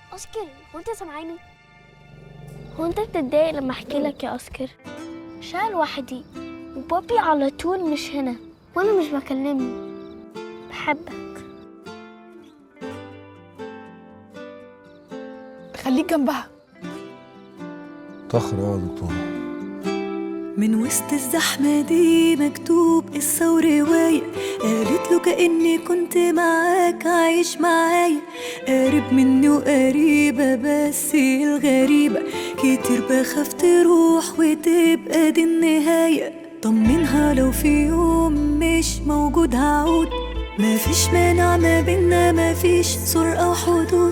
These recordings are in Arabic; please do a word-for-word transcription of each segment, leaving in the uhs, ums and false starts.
أوسكار، هو أنت سامعاني؟ هو أنت بتتضايق لما أحكي لك يا أوسكار؟ مش أنا لوحدي، وبابي على طول مش هنا، وأنا مش بكلمني. بحبك. خليك جنبها. تأخر يا دكتور. من وسط الزحمة دي مكتوب قصة ورواية، قالت له كأني كنت معاك عايش معايا، قريب مني وقريبة بس الغريبة كتير بخاف تروح وتبقى دي النهاية. طمنها لو في يوم مش موجود هعود، مفيش مانع ما بينا، مفيش سور أو حدود،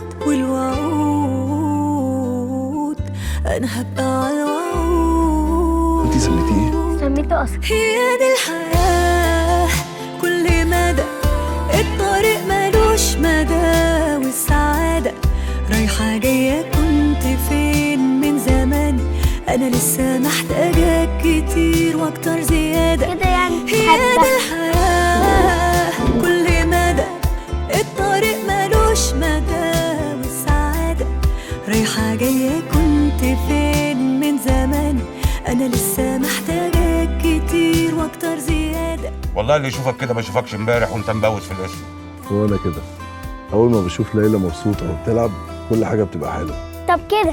والوعود أنا هبقى على الوعود. انتي سميتيه؟ سميته أوسكار. هي دي الحياة كل مدى، الطريق ملوش مدى، والسعادة رايحة جاية. كنت فين من زمان؟ أنا لسه محتاجاك كتير وأكتر زيادة. كده يعني هي دي بحبك. الحياة كل مدى، الطريق ملوش مدى، والسعادة رايحة جاية. كنت فين من زمان؟ أنا لسه محتاجاك كتير وأكتر زيادة. والله اللي يشوفك كده ما يشوفكش امبارح وانت مبوس في القسم. هو انا كده اول ما بشوف ليلى مبسوطه وبتلعب كل حاجه بتبقى حلوه. طب كده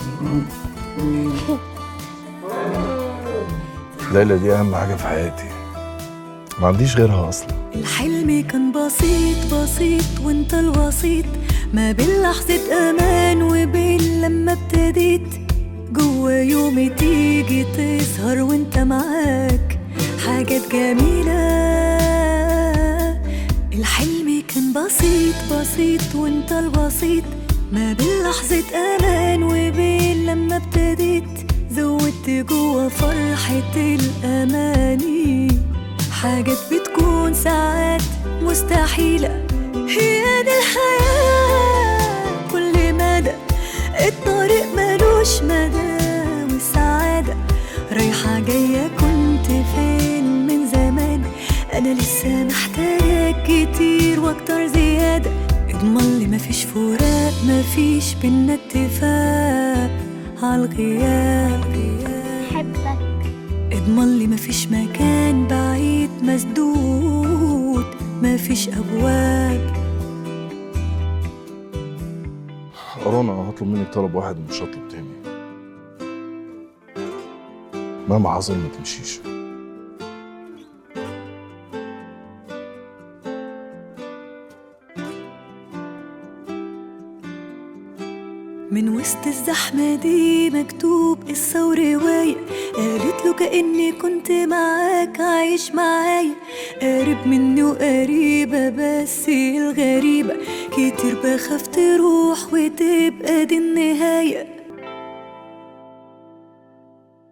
ليلى دي اهم حاجه في حياتي، ما عنديش غيرها اصلا. الحلم كان بسيط بسيط وانت الوسيط، ما بين لحظة أمان وبين لما ابتديت جوا يومي تيجي تظهر وانت معاك حاجات جميلة. الحلم كان بسيط بسيط وانت الوسيط، ما بين لحظة أمان وبين لما ابتديت زودت جوا فرحة الأماني حاجات بتكون ساعات مستحيلة. هي دي الحياة كل مدى، الطريق ملوش مدى، والسعادة رايحة جاية. كنت فين من زمان؟ أنا لسه محتاجاك كتير وأكتر زيادة. اضمن لي مفيش فراق، مفيش بينا اتفاق عالغياب. بحبك. اضمن لي مفيش مكان بعيد مسدود، مفيش أبواب. رنا هطلب منك طلب واحد ومش هطلب تاني، مهما حصل ما تمشيش. من وسط الزحمة دي مكتوب قصة ورواية، قالت له كأني كنت معاك عايش معايا، قريب مني وقريبة بس الغريبة كتير بخاف تروح وتبقى دي النهاية.